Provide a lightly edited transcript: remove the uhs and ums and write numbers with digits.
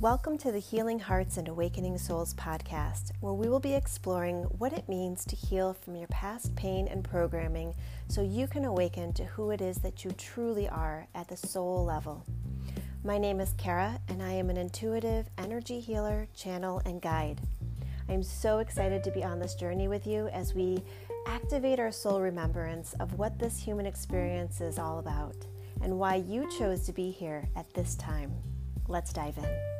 Welcome to the Healing Hearts and Awakening Souls podcast, where we will be exploring what it means to heal from your past pain and programming so you can awaken to who it is that you truly are at the soul level. My name is Kara, and I am an intuitive energy healer, channel, and guide. I'm so excited to be on this journey with you as we activate our soul remembrance of what this human experience is all about and why you chose to be here at this time. Let's dive in.